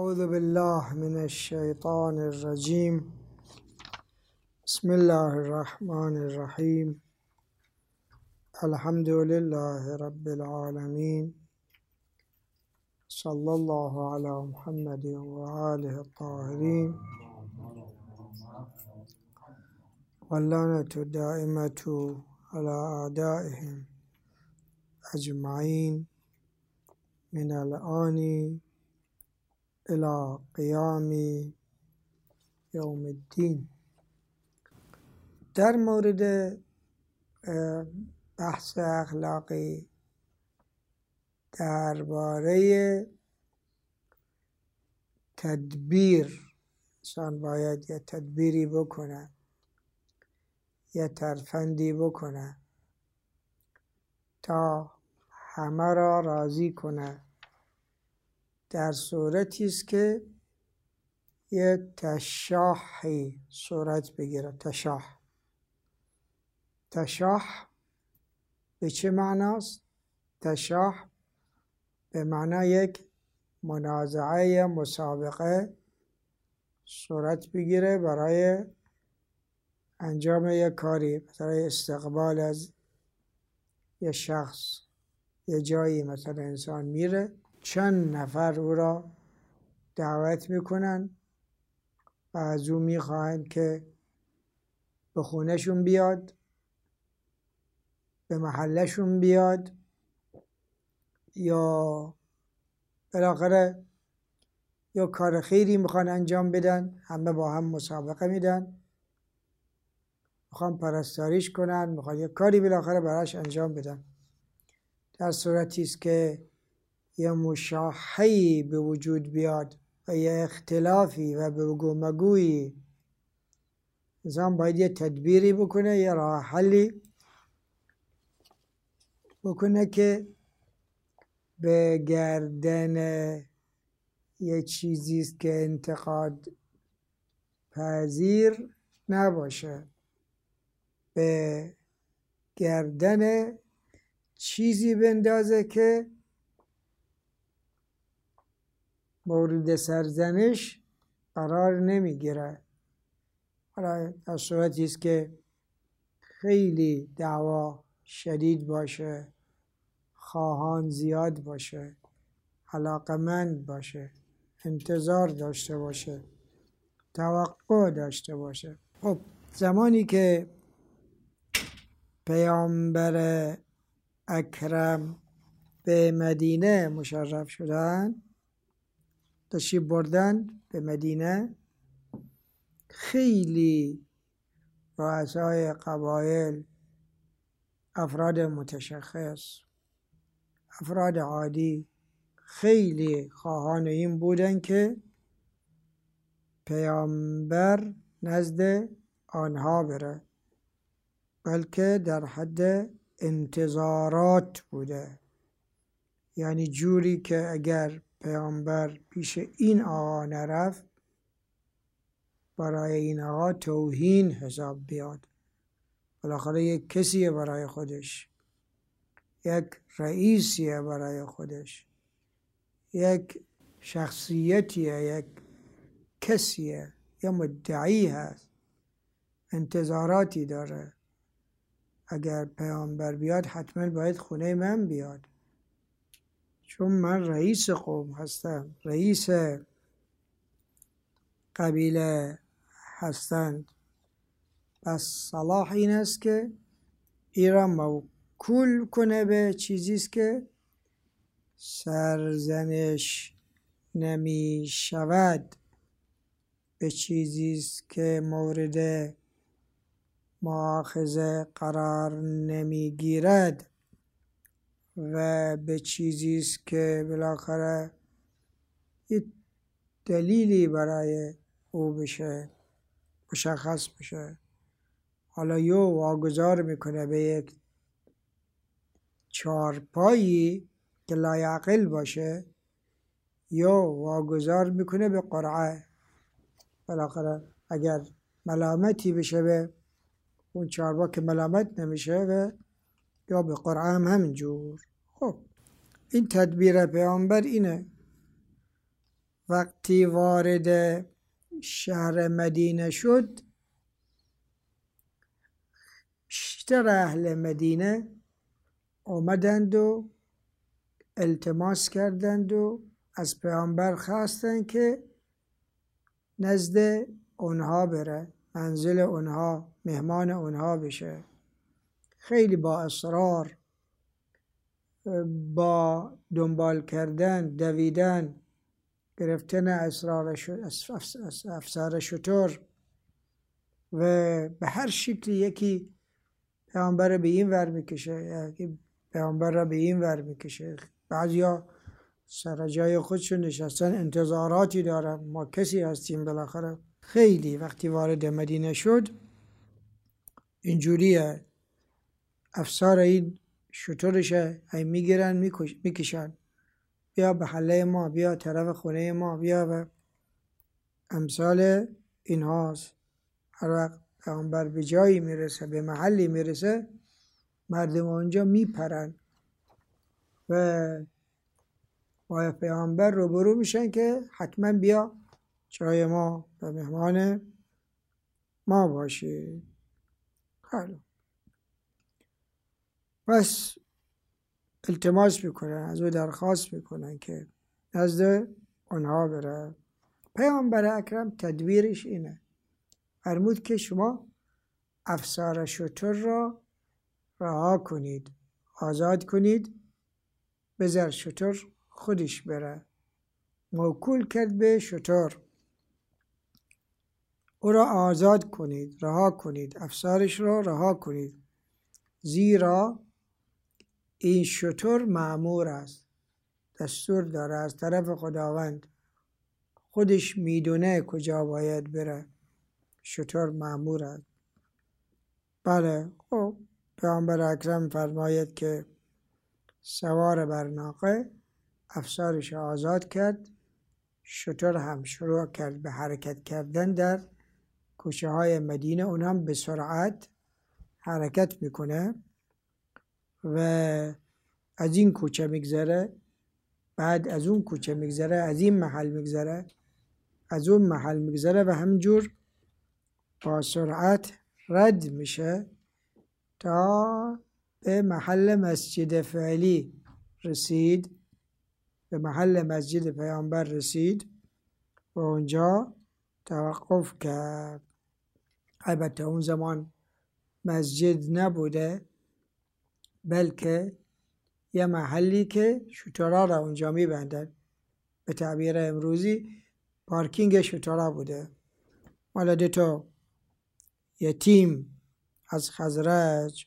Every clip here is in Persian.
أعوذ بالله من الشيطان الرجيم. بسم الله الرحمن الرحيم. الحمد لله رب العالمين. صلى الله على محمد وآله الطاهرين، واللعنة الدائمة على أعدائهم أجمعين من الآن إلى قیام یوم الدین. در مورد بحث اخلاقی درباره تدبیر، انسان باید یه تدبیری بکنه، یه ترفندی بکنه تا همه را راضی کنه، در صورتی است که یه تشاحی صورت بگیره. تشاح به چه معناست؟ تشاح به معنی یک منازعه، مسابقه صورت بگیره برای انجام یک کاری، مثلا استقبال از یه شخص. یه جایی مثلا انسان میره، چند نفر او را دعوت میکنن و از او میخواهند که به خونهشون بیاد، به محلشون بیاد، یا بالاخره یا کار خیری میخوان انجام بدن، همه با هم مسابقه میدن، میخوان پرستاریش کنن، میخوان یک کاری بالاخره براش انجام بدن. در صورتی است که یه مشاحه‌ای به وجود بیاد و یه اختلافی و به گو مگویی، انسان باید یه تدبیری بکنه، یه راه حلی بکنه که به گردن یه چیزی است که انتقاد پذیر نباشه، به گردن چیزی بندازه که مورد سرزنش قرار نمیگیره. حالا در صورتی است که خیلی دعوا شدید باشه، خواهان زیاد باشه، علاقمند باشه، انتظار داشته باشه، توقع داشته باشه. خب زمانی که پیامبر اکرم به مدینه مشرف شدن، تشریف بردن به مدینه، خیلی رؤسای قبایل، افراد متشخص، افراد عادی، خیلی خواهان این بودن که پیامبر نزد آنها بره، بلکه در حد انتظارات بوده. یعنی جوری که اگر پیامبر پیش این آقا نرفت، برای این آقا توهین حساب بیاد. بالاخره یک کسیه برای خودش، یک رئیسیه برای خودش، یک شخصیتیه، یک کسیه، یک مدعی هست، انتظاراتی داره. اگر پیامبر بیاد حتما باید خونه من بیاد، چون من رئیس قوم هستم، رئیس قبیله هستند. پس صلاح این است که این را موکول کنه به چیزیست که سرزنش نمی شود، به چیزیست که مورد مؤاخذه قرار نمی گیرد و به چیزیست که بالاخره یه دلیلی برای او بشه، مشخص بشه. حالا یا واگذار میکنه به یک چارپایی که لایعقل باشه، یا واگذار میکنه به قرعه. بالاخره اگر ملامتی بشه به اون چارپا که ملامت نمیشه، و یا به قرعه هم همینجور. خب این تدبیر پیامبر اینه وقتی وارد شهر مدینه شد، بیشتر اهل مدینه آمدند و التماس کردند و از پیامبر خواستند که نزد اونها بره، منزل اونها، مهمان اونها بشه. خیلی با اصرار، با دنبال کردن، دویدن، گرفتن افسار شتر و به هر شکلی یکی پیامبر به این ور میکشه، یکی پیامبر را به این ور میکشه. بعضیا سر جای خودشون نشستن انتظاراتی دارن، ما کسی هستیم بالاخره. خیلی وقتی وارد مدینه شد اینجوریه، افسار این شترشه میگیرن میکشن، بیا به حله ما، بیا طرف خونه ما، بیا و امثال این هاست. هر وقت پیامبر به جایی میرسه، به محلی میرسه، مردم اونجا میپرن و با پیامبر روبرو میشن که حتما بیا جای ما و مهمان ما باشی. حالا پس التماس میکنن، از او درخواست میکنن که نزد اونها بره. پیامبر اکرم تدبیرش اینه، فرمود که شما افسار شتر را رها کنید، آزاد کنید، بذار شتر خودش بره. موکول کرد به شتر، او را آزاد کنید، رها کنید، افسارش را رها کنید، زیرا این شتر مأمور است، دستور داره از طرف خداوند، خودش میدونه کجا باید بره. شتر مأمور است. بله، خب پیامبر اکرم فرماید که سوار بر ناقه افسارش آزاد کرد، شتر هم شروع کرد به حرکت کردن در کوچه های مدینه. اون هم به سرعت حرکت میکنه و از این کوچه میگذره، بعد از اون کوچه میگذره، از این محل میگذره، از اون محل میگذره و همینجور با سرعت رد میشه تا به محل مسجد فعلی رسید، به محل مسجد پیامبر رسید و اونجا توقف کرد. البته اون زمان مسجد نبوده، بلکه یه محلی که شترها را اونجا میبندن، به تعبیر امروزی پارکینگ شترها بوده. مال دوتا یتیم از خزرج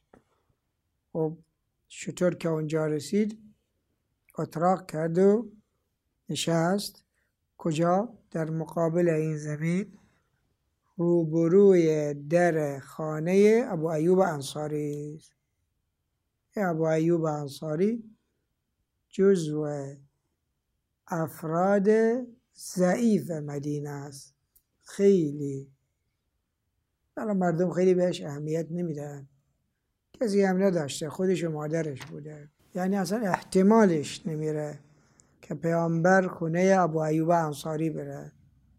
و شتر که اونجا رسید اتراق کرد و نشست. کجا؟ در مقابل این زمین، روبروی در خانه ابو ایوب انصاری. ابو ایوب انصاری جزو افراد ضعیف مدینه است. خیلی مردم خیلی بهش اهمیت نمیدن، کسی هم نداشته، خودش و مادرش بوده، یعنی اصلا احتمالش نمیره که پیامبر خونه ابو ایوب انصاری بره.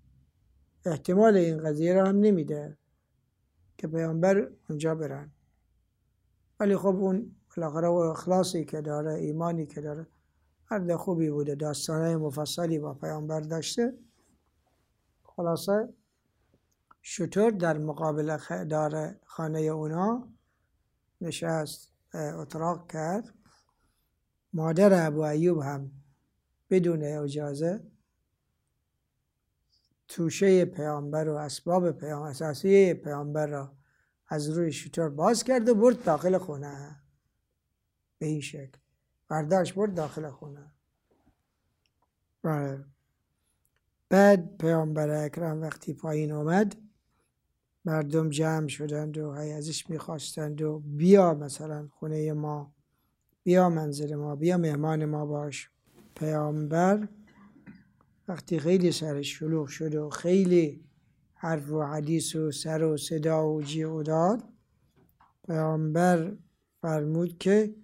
احتمال این قضیه را هم نمیده که پیامبر اونجا برن. ولی خب اون بالاخره و اخلاصی که داره، ایمانی که داره، مرد خوبی بوده، داستانه مفصلی با پیامبر داشته. خلاصه شتر در مقابل دار خانه اونا نشست، اتراق کرد. مادر ابو ایوب هم بدون اجازه توشه پیامبر و اسباب پیامبر، اساسیه پیامبر را از روی شتر باز کرد و برد داخل خونه. به این شکل برداشت برد داخل خونه. بعد پیامبر اکرم وقتی پایین اومد، مردم جمع شدند و ازش میخواستند و بیا مثلا خونه ما، بیا منزل ما، بیا مهمان ما باش. پیامبر وقتی خیلی سرش شلوغ شد و خیلی حرف و حدیث و سر و صدا و جیغ و داد، پیامبر فرمود که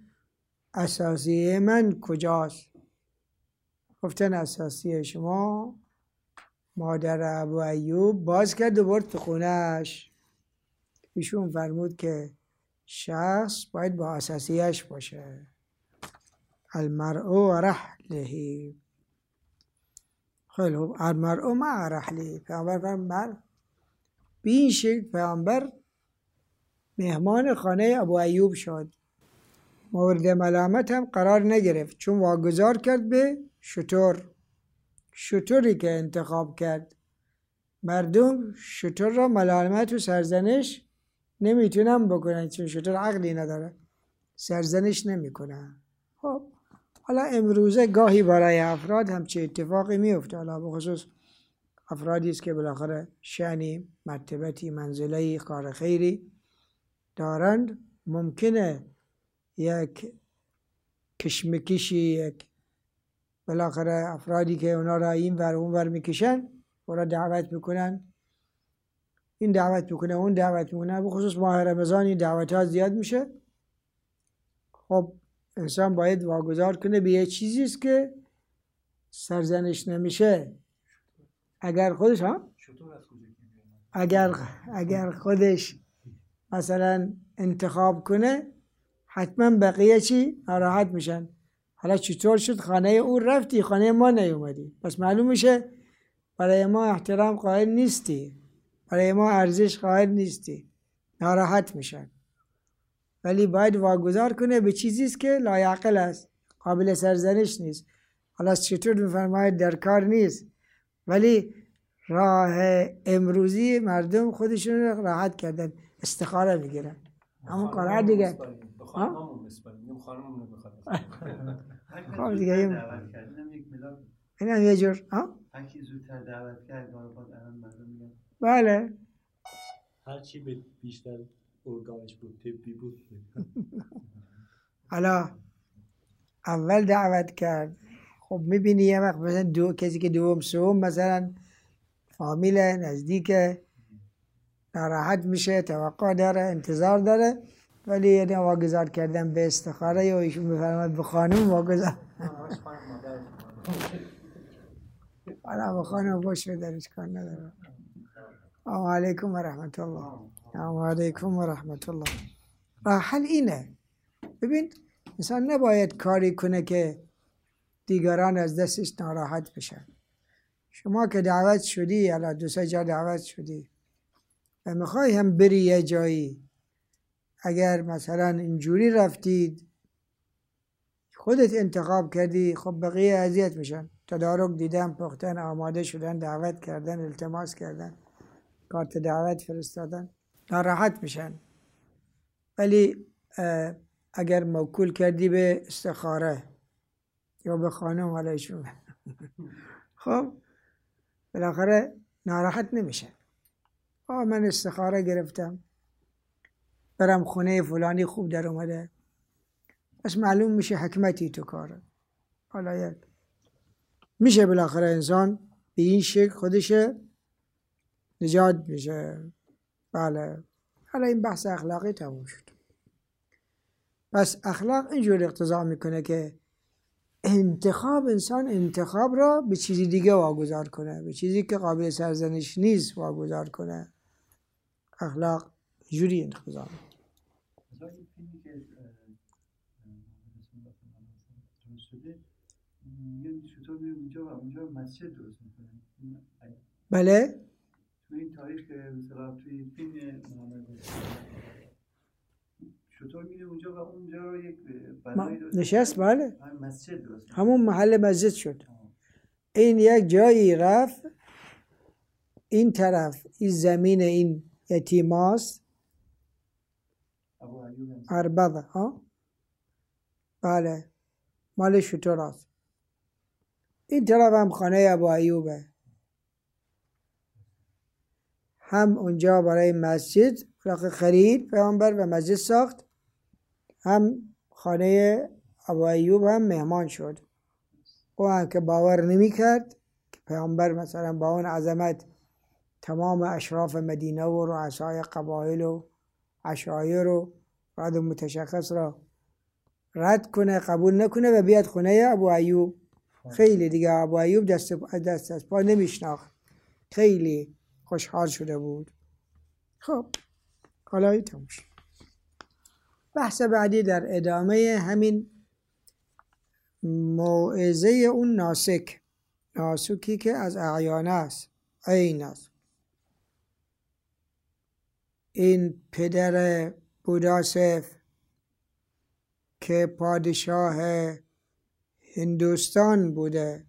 اساسیه من کجاست؟ گفتن اساسیه شما مادر ابو ایوب باز کرد و برد تو خونهش. ایشون فرمود که شخص باید با اساسیش باشه. المرء رحله. خیلی خوب. المرء مع رحله. پیامبر فرمود به این شکل پیامبر مهمان خانه ابو ایوب شد. مورد ملامت هم قرار نگرفت چون واگذار کرد به شتر. شتری که انتخاب کرد. مردم شتر را ملامت و سرزنش نمیتونن بکنن چون شتر عقلی نداره، سرزنش نمیکنن. خب حالا امروزه گاهی برای افراد همچه اتفاقی میفته، حالا بخصوص افرادی است که بالاخره شأنی، مرتبتی، منزله‌ای، کار خیری دارند، ممکنه یک کشمکشی، یک بالاخره افرادی که اونا را این ور اون ور میکشن اونا دعوت میکنن، این دعوت میکنه اون دعوت میکنه. بخصوص ماه رمضان این دعوت ها زیاد میشه. خب انسان باید واگذار کنه به یه چیزی است که سرزنش نمیشه. اگر خودش اگر خودش مثلا انتخاب کنه حتما بقیه چی ناراحت میشن. حالا چطور شد خانه او رفتی خانه ما نیومدی؟ پس معلوم میشه برای ما احترام قائل نیستی، برای ما ارزش قائل نیستی، ناراحت میشن. ولی باید واگذار کنه به چیزی است که لایعقل است، قابل سرزنش نیست. حالا چطور میفرماید در کار نیست، ولی راه امروزی مردم خودشون راحت کردن، استخاره میگیرن همون کارها دیگه. خب دیگه این هم یه جور هرکی زودتر دعوت کرد الان مردم میگن بله هرچی به بیشتر ارگانش بود طبی بود. حالا اول دعوت کرد. خب میبینی یه وقت مثلا کسی که دوم سوم مثلا فامیل نزدیک ناراحت میشه، توقع داره، انتظار داره، ولی یعنی واگذار کردن به استخاره یا ایشون بفرماد به خانم واگذار حالا به خانم باشه درش کار نداره. السلام علیکم و رحمت الله. السلام علیکم و رحمت الله. راه حل اینه. ببین انسان نباید کاری کنه که دیگران از دستش ناراحت بشن. شما که دعوت شدی، حالا 2-3 جا دعوت شدی و میخوای هم بری یه جایی، اگر مثلا اینجوری رفتید خودت انتخاب کردی، خب بقیه اذیت میشن. تدارک دیدن، پختن، آماده شدن، دعوت کردن، التماس کردن، کارت دعوت فرستادن، ناراحت میشن. ولی اگر موکول کردی به استخاره یا به خانم علیشون خب بالاخره ناراحت نمیشن. من استخاره گرفتم برم خونه فلانی خوب در اومده، بس معلوم میشه حکمتی تو کاره. حالا میشه بالاخره انسان به این شکل خودش نجات میشه. بله حالا این بحث اخلاقی تموم شد. پس اخلاق اینجور اقتضا میکنه که انسان انتخاب را به چیزی دیگه واگذار کنه، به چیزی که قابل سرزنش نیست واگذار کنه. اخلاق جوری اقتضا میکنه. بله تو این تاریخ مثلا توی فیلم محمد چطور میره اونجا و اونجا رو یک نشست، بله مسجد درست همون محل مسجد شد. این یک جایی رفت، این طرف این زمین این یتیماست اربده بله مال شتراست. این طرف هم خانه ابو ایوبه، هم اونجا برای مسجد خرید پیامبر و مسجد ساخت، هم خانه ابو ایوب هم مهمان شد. او هم که باور نمی کرد که پیامبر مثلا با اون عظمت تمام اشراف مدینه و رؤسای قبایل و عشایر و افراد متشخص را رد کنه، قبول نکنه و بیاد خونه ابو ایوب. خیلی دیگه ابو ایوب دست از پا نمیشناخت. خیلی خوشحال شده بود. خب حالا تموم شد. بحث بعدی در ادامه همین موعظه اون ناسکی که از اعیان است، عین است. این پدر بوداسف که پادشاه هندوستان بوده،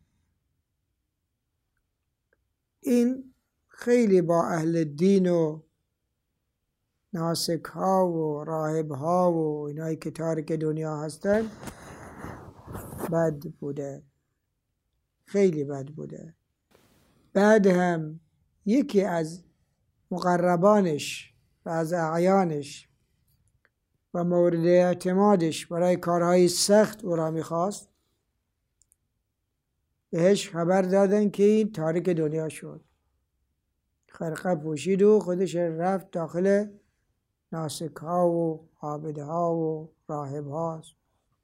این خیلی با اهل دین و ناسک ها و راهب ها و اینایی که تارک دنیا هستن بد بوده، خیلی بد بوده. بعد هم یکی از مقربانش و از اعیانش و مورد اعتمادش برای کارهای سخت او را میخواست، بهش خبر دادن که این تارک دنیا شد، خرقه پوشید و خودش رفت داخل ناسک ها و عابده ها و راهب هاست.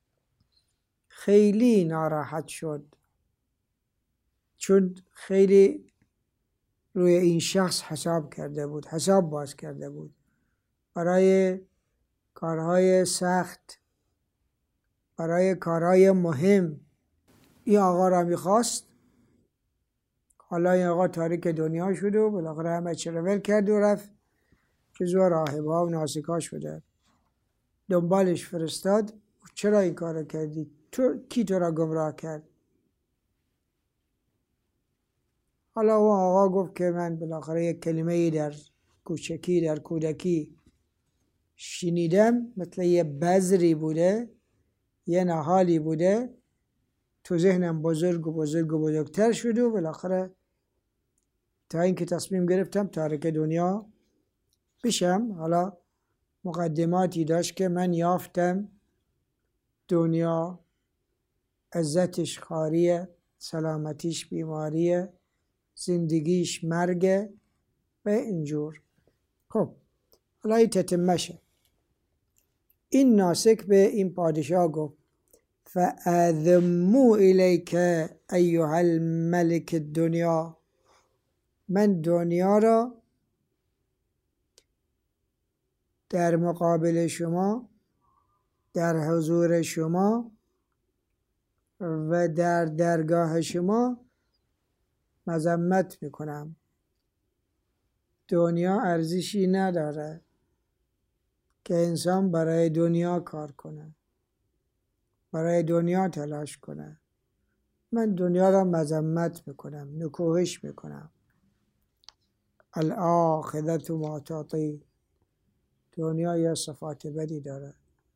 خیلی ناراحت شد، چون خیلی روی این شخص حساب باز کرده بود برای کارهای سخت، برای کارهای مهم. این آقا را میخواست، حالا این آقا تارک دنیا شد و بالاخره همه چی رو ول کرد و رفت جزو راهب‌ها و ناسک‌ها شده. دنبالش فرستاد، چرا این کار کردی؟ کی تو را گمراه کرد؟ حالا اون آقا گفت که من بالاخره یک کلمه‌ای در کوچکی، در کودکی شنیدم، مثل یه بذری بوده، یه نهالی بوده، تو ذهنم بزرگتر شد و بالاخره تا اینکه تصمیم گرفتم تارک دنیا بشم. حالا مقدماتی داشت که من یافتم دنیا عزتش خاریه، سلامتیش بیماریه، زندگیش مرگه و اینجور. خب حالا این تتمشه. این ناسک به این پادشاه گفت فاذموا الیک ایها الملک الدنیا، من دنیا را در مقابل شما، در حضور شما و در درگاه شما مذمت میکنم. دنیا ارزشی نداره که انسان برای دنیا کار کنه، برای دنیا تلاش کنه. من دنیا را مذمت میکنم، نکوهش میکنم. الاخذة ما تعطی، دنیا یا صفات بدی داره.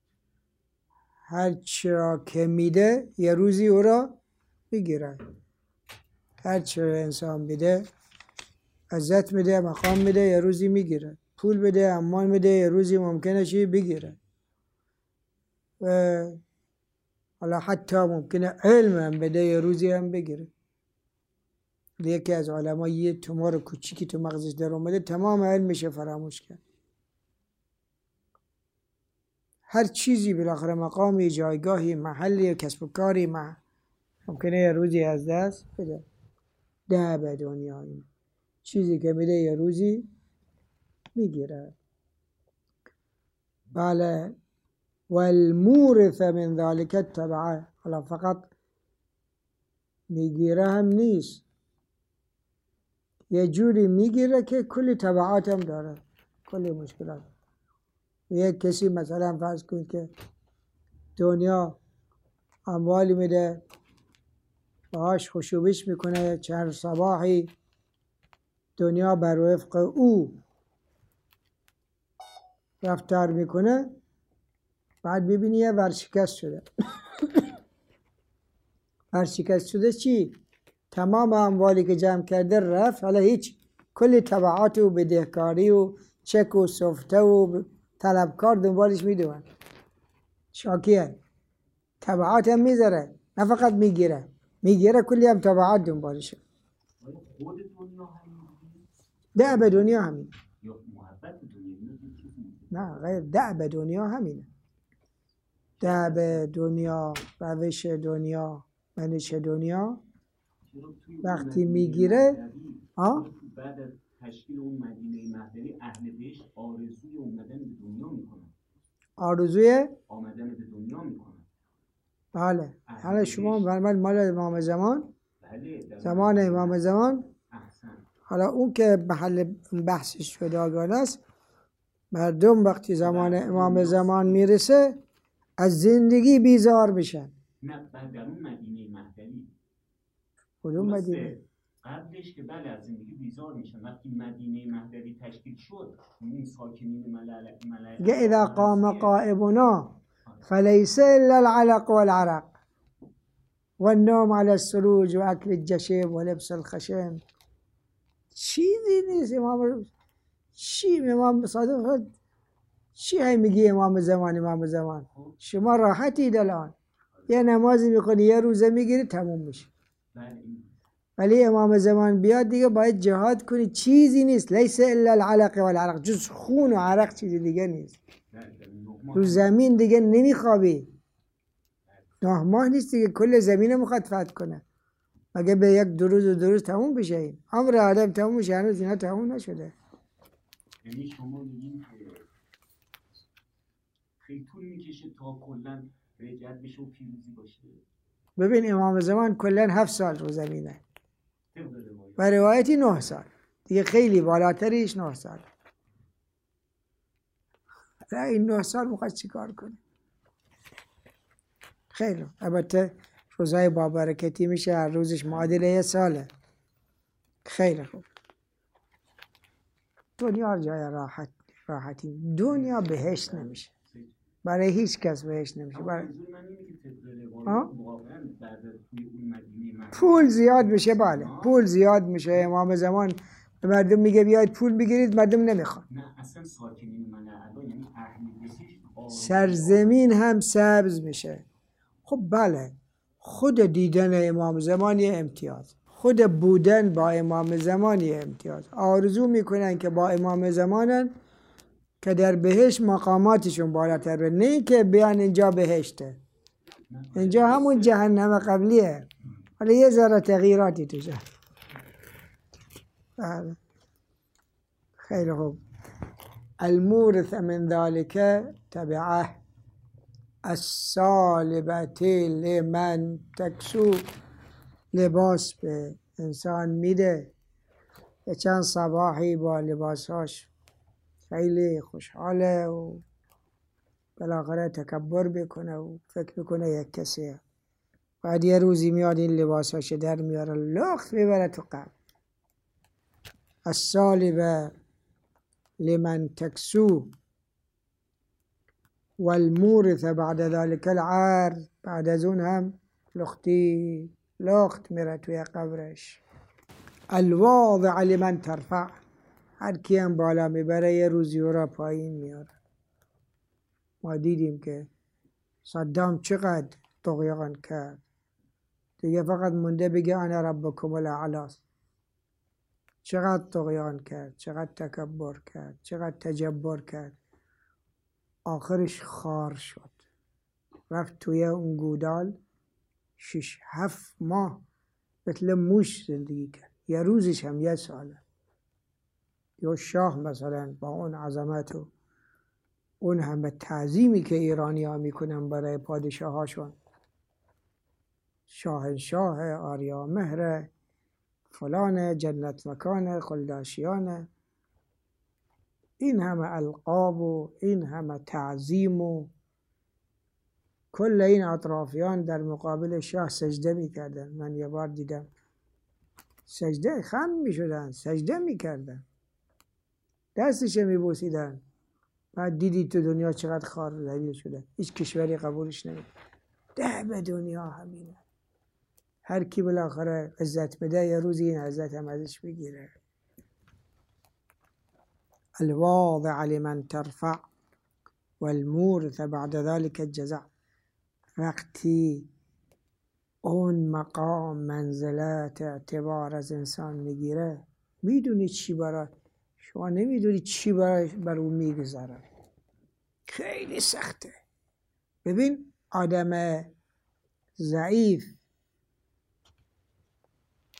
هر چی را که میده یه روزی او را میگیره. هر چی را انسان میده، عزت میده، مقام میده، یه روزی میگیره. پول بده، امان میده، یه روزی ممکنه چی بگیره. و حالا حتی ممکنه علم هم بده، یه روزی هم بگیره. یکی از علما یه تومار کوچیکی تو مغزش در اومده، تمام علمش فراموش کرد. هر چیزی بالاخره مقامی، جایگاهی، محلی، کسب و کاری ممکنه یه روزی از دست بده. ده به دنیا، این چیزی که میده یه روزی میگیره. بله والمورث من ذلك التبعه، حالا فقط میگیره هم نیست، یه جوری میگیره که کلی تبعات هم داره، کلی مشکلات. یک کسی مثلا فرض کنید که دنیا اموالی میده، باهاش خوشوبش میکنه، چند صباحی دنیا بر وفق او رفتار میکنه، بعد ببینی یه ورشکست شده. ورشکست شده چی؟ تمام اموالی که جمع کرده رفت، حالا هیچ، کلی تبعات و بدهکاری و چک و سفته و طلبکار دنبالش میدون. شاکیه، تبعات هم میذاره، نه فقط میگیره کلی هم تبعات دنبالشه. ده به دنیا همین، نه غیر ده به دنیا همینه. ده به دنیا، روش دنیا، منش دنیا وقتی میگیره بعد از تشکیل اون مدینه مهدوی اهل بهشت آرزوی اومدن به دنیا میکنن. آرزوی آمدن به دنیا میکنن. بله. حالا شما مال امام زمان، بله. زمان امام زمان. احسن. حالا اون که محل بحثش جداگانه است. مردم وقتی زمان امام زمان میرسه از زندگی بیزار میشن. نه بعد در اون مدینه مهدوی. کدوم مدینه؟ قبلش که بله از زندگی بیزار میشن. وقتی مدینه مهدوی تشکیل شد این ساکنین ملائکه اذا قام قائمنا فليس الا العلق والعرق والنوم على السروج واكل الجشم ولبس الخشم. چیزی نیست. امام صادق چی هی میگی امام زمان شما راحتید الان یه نمازی میخونی یه روزه میگیری تموم میشه. ولی امام زمان بیاد دیگه باید جهاد کنی. چیزی نیست. لیس الا العلق والعرق، جز خون و عرق چیزی دیگه نیست. رو زمین دیگه نمیخوابی. 9 ماه نیست دیگه کل زمین میخواد فتح کنه. مگه به یک 2 روز تموم بشه؟ این عمر آدم تموم میشه، هنوز اینا تموم نشده. یعنی شما میگین که خیلی طول میکشه تا کلا رجعت بشه و پیروزی باشه. ببین امام زمان کلا 7 سال رو زمینه و روایتی 9 سال دیگه، خیلی بالاتریش 9 سال. این 9 سال میخواد چی کار کنه؟ خیلی البته روزهای بابرکتی میشه، هر روزش معادل 1 ساله. خیلی خوب. دنیا جای راحتی. دنیا بهشت نمیشه برای هیچ کس. بهشت نمیشه برای پول زیاد میشه. بله پول زیاد میشه. امام زمان به مردم میگه بیاید پول بگیرید، مردم نمیخوان. نه اصلا ساکنین ملائکه یعنی اهل بهشت سرزمین هم سبز میشه. خب بله خود دیدن امام زمان یه امتیاز، خود بودن با امام زمان یه امتیاز. آرزو میکنن که با امام زمانن که در بهشت مقاماتشون بالاتر بره، نه که بیان اینجا بهشته. اینجا همون جهنم قبلیه ولی یه ذره تغییراتی توشه. خیلی خوب. المورث من ذلك تبعه السالبه لمن تکسو. لباس به انسان میده. چند صباحی با لباساش خیلی خوشحاله و بالاخره تکبر بکنه و فکر بکنه یک کسیه. بعد یه روزی میاد این لباساش در میاره لخت میبره تو قبر. السالبه لمن تکسو والمورث بعد ذلك العار. بعد از اون هم لخت میره توی قبرش. الواضع لمن ترفع. هر کی هم بالا میبره یه روزی او را پایین میاره. ما دیدیم که صدام چقدر طغیان کرد دیگه، فقط مونده بگه انا ربکم الاعلی. چقدر طغیان کرد، چقدر تکبر کرد، چقدر تجبر کرد. آخرش خار شد، رفت توی اون گودال 6-7 ماه مثل موش زندگی کرد. یه روزش هم 1 ساله. یا شاه مثلا با اون عظمت و اون همه تعظیمی که ایرانی ها میکنن برای پادشاه هاشون، شاهنشاه، آریا مهر، فلان، جنت مکان، خلداشیان، این همه القاب و این همه تعظیم و کل این اطرافیان در مقابل شاه سجده میکردن. من یه بار دیدم سجده خم میشدن، سجده میکردن، دستش میبوسیدن. بعد دیدی تو دنیا چقدر خار ذلیل شده، هیچ کشوری قبولش نمیکنه. ده به دنیا همینه. هر کی بالاخره عزت بده یه روزی این عزت هم ازش بگیره. الواضع لمن ترفع والمورث بعد ذلك الجزاء. وقتی اون مقام منزلت اعتبار از انسان میگیره، میدونی چی برای شما نمیدونی چی بر اون میگذاره. خیلی سخته. ببین آدم ضعیف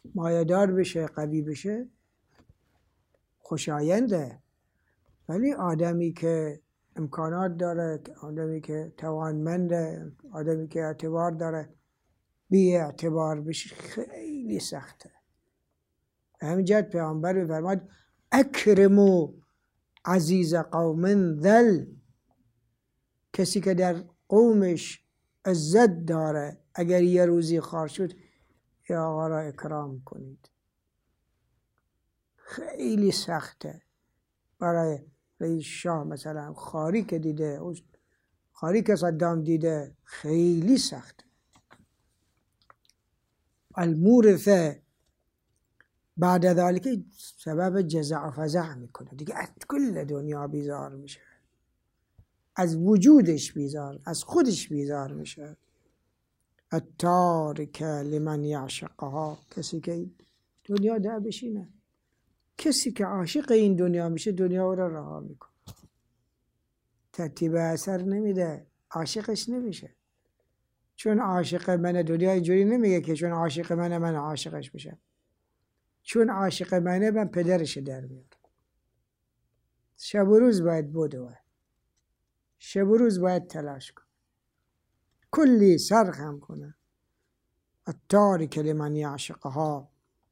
مایه‌دار بشه، قوی بشه، خوشاینده. ولی آدمی که امکانات داره، آدمی که توانمنده، آدمی که اعتبار داره، بی اعتبار بشه خیلی سخته. همین جهت پیامبر می‌فرماد اکرموا عزیز قوم ذل، کسی که در قومش عزت داره اگر یه روزی خوار شد یا آقا را اکرام کنید. خیلی سخته برای رئیس شاه مثلا خواری که دیده، خواری که صدام دیده، خیلی سخته. المورثه بعد ذلك سبب جزع و فزع میکنه دیگه، از کل دنیا بیزار میشه، از وجودش بیزار، از خودش بیزار میشه. التارک لمن یعشقها، کسی که دنیا ده بشینه، کسی که عاشق این دنیا میشه دنیا او را رها میکنه، ترتیب اثر نمیده، عاشقش نمیشه. چون عاشق من دنیا اینجوری نمیگه که چون عاشق من عاشقش بشم. چون عاشق منه من پدرش در میارم. شب و روز باید بدوه، شب و روز باید تلاش کنه، کلی سرخم کنه. التارک لمن یعشقها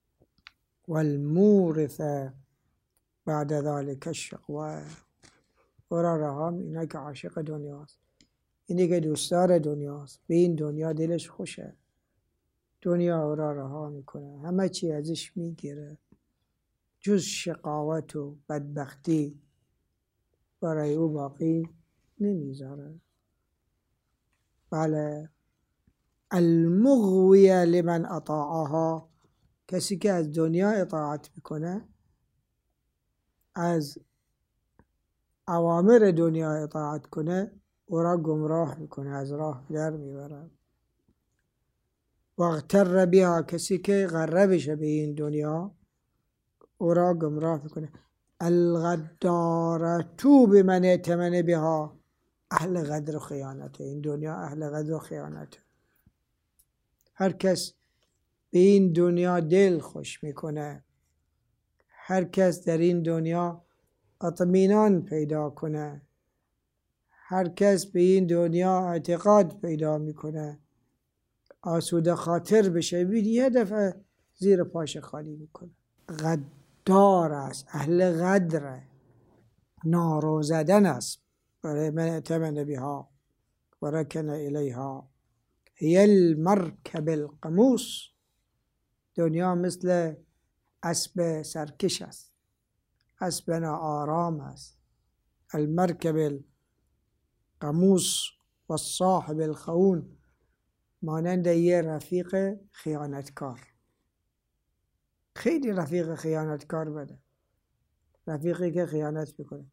والمورث بعد ذلك الشقوه، او را رها، اینا که عاشق دنیاست، اینی که دوستدار دنیاست، به این دنیا دلش خوشه، دنیا او را رها میکنه، همه چی ازش میگیره، جز شقاوت و بدبختی برای او باقی نمیذاره. بله. المغویه لمن اطاعها، کسی که از دنیا اطاعت میکنه، از اوامر دنیا اطاعت کنه، او را گمراه میکنه، از راه در میبره. واغتر بها، کسی که غره بشه به این دنیا، او را گمراه میکنه. الغدارتو بمن ائتمن بها، اهل غدر و خیانته، این دنیا اهل غدر و خیانته. هر کس به این دنیا دل خوش میکنه، هر کس در این دنیا اطمینان پیدا کنه، هر کس به این دنیا اعتقاد پیدا میکنه، آسوده خاطر بشه، بید یه دفعه زیر پاش خالی میکنه. غدار است، اهل غدره، نارو زدن است برای من ائتمن بها و رکن الیها. هی المرکب القموس، دنیا مثل اسب سرکش است، اسب ناآرام است. المرکب القموس و صاحب الخون، مانند یه رفیق خیانتکار. خیلی رفیق خیانتکار بده، رفیقی که خیانت میکنه.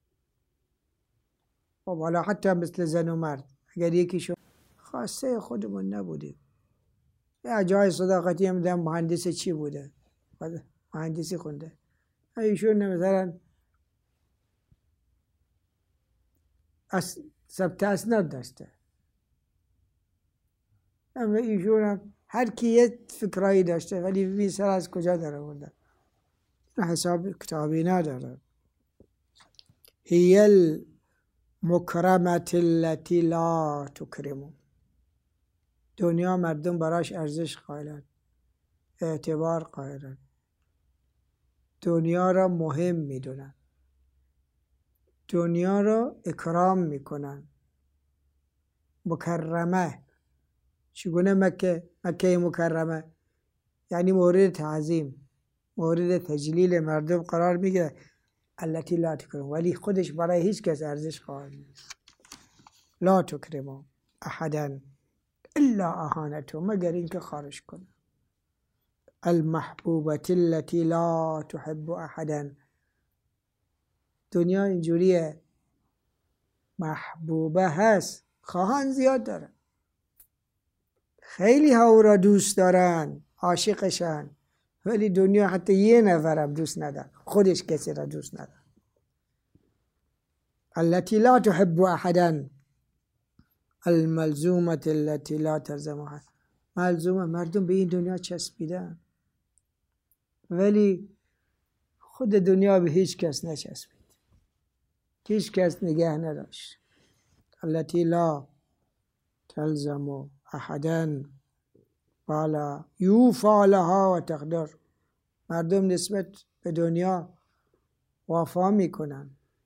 خب حالا حتی مثل زن و مرد، اگر یکیشون خواسته خودمون نبودیم، یه جای صداقتی هم دم مهندس چی بوده، مهندسی خونده، ایشون مثلا ثبت اسناد داشته، اما ایشون هم هر کی یه فکرایی داشته، ولی ببین سر از کجا در آورده، حساب کتابی نداره. هی المکرمة التي لا تکرم، دنیا مردم براش ارزش قائلن، اعتبار قائلن، دنیا را مهم میدونن، دنیا را اکرام میکنن. مکرمه چگونه؟ مکه مکرمه یعنی مورد تعظیم، مورد تجلیل مردم قرار میگیره. التي لا تکرم، ولی خودش برای هیچ کس ارزش قائل نیست. لا تکرم احدا الا اهانته، مگر اینکه خارش کنه. المحبوبة التي لا تحب احدا، دنیا اینجوریه، محبوبه هست، خواهان زیاد داره، خیلی ها او را دوست دارن، عاشقشن، ولی دنیا حتی یه نفرم دوست نداره، خودش کسی را دوست نداره. التي لا تحب احدا الملزومة التي لا تلزمها، ملزومه، مردم به این دنیا چسبیدن، ولی خود دنیا به هیچ کس نچسبید، هیچ کس نگه نداشت. التي لا تلزم احدا ولا یوفا لها و تقدر. مردم نسبت به دنیا وفا میکنن،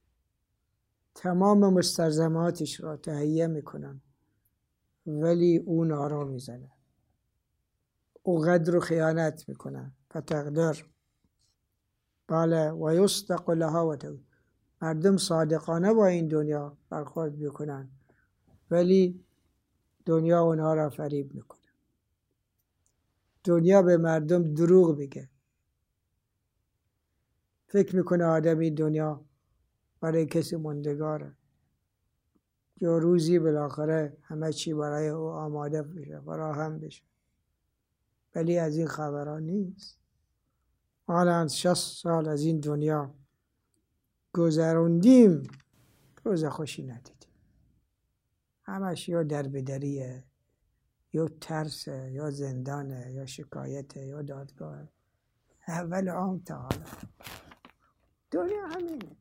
تمام مستلزماتش را تهیه میکنن، ولی اون آرا میزنه، او قدر و خیانت میکنن. فتقدر بله و یصدق لها و تقدر. مردم صادقانه با این دنیا برخورد میکنن، ولی دنیا اونها را فریب میکنه. دنیا به مردم دروغ میگه، فکر میکنه آدم این دنیا برای کسی ماندگاره، یا روزی بالاخره همه چی برای او آماده بشه، فراهم بشه، ولی از این خبران نیست. حالا 60 سال از این دنیا گذروندیم، روز خوشی ندیدیم. همش یا دربدریه، یا ترسه، یا زندانه، یا شکایته، یا دادگاه. اول عام تا حالا دنیا همینه.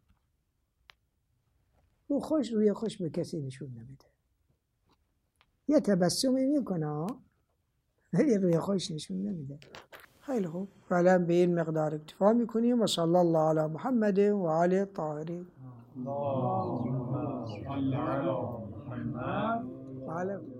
روی خوش به کسی نشون نمیده. یه تبسمی میکنه ولی روی خوش نشون نمیده. خیلی خوب، فعلا به این مقدار اکتفا میکنیم. و صلی الله علی محمد و آله الطاهرین. اللهم صل علی محمد. بله.